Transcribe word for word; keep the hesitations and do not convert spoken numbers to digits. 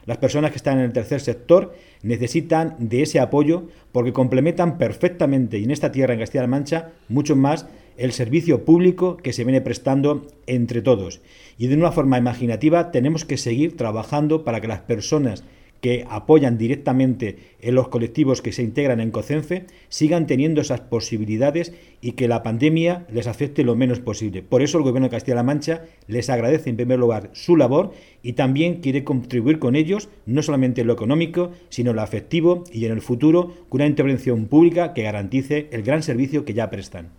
Las personas que están en el tercer sector necesitan de ese apoyo porque complementan perfectamente, y en esta tierra, en Castilla-La Mancha, mucho más el servicio público que se viene prestando entre todos. Y de una forma imaginativa tenemos que seguir trabajando para que las personas que apoyan directamente en los colectivos que se integran en COCENFE sigan teniendo esas posibilidades y que la pandemia les afecte lo menos posible. Por eso el Gobierno de Castilla-La Mancha les agradece en primer lugar su labor y también quiere contribuir con ellos, no solamente en lo económico, sino en lo afectivo y en el futuro, con una intervención pública que garantice el gran servicio que ya prestan.